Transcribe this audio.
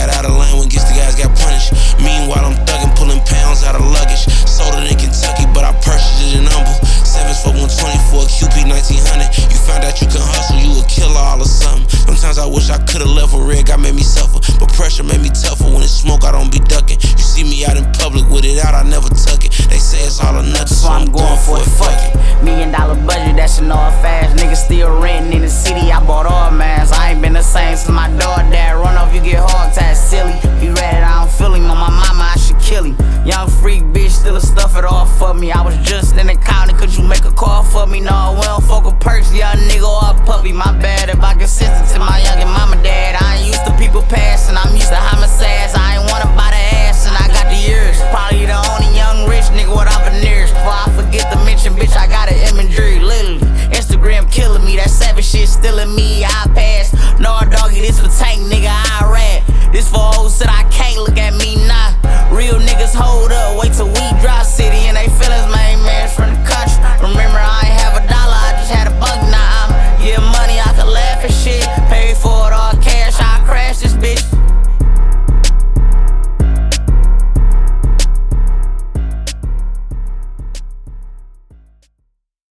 got out of line when gets the guys got punished. Meanwhile, I'm thugging, pulling pounds out of luggage. Sold it in Kentucky, but I purchased it in Humble. 7s for 120 for a QP 1900. You found out you can hustle, you a killer all of something. Sometimes I wish I could've left a red, God made me suffer. But pressure made me tougher. When it's smoke, I don't be ducking. You see me out in public with it out, I never tuck it. They say it's all or nothing, so I'm going for it, fuck it. $1 million budget, that's an all fast. Niggas still renting in the city, I bought all mans. I ain't been the same since my dog dad. Run off, you get hog tied, silly. He read it, I don't feel him. On my mama, I should kill him. Young freak bitch, still a stuff it all for me. I was just in the county, could you make a call for me? No, we don't fuck with perks, young nigga or a puppy. My bad if I get sensitive to my youngin' mama dad. I ain't used to people passing, I'm used to homicides. I ain't wanna buy the ass and I got the years. Probably the only young rich nigga without veneers. Before I forget to mention, bitch, I got an imagery, literally. Instagram killing me, that savage shit still in me. I pass, no doggy, this for tank.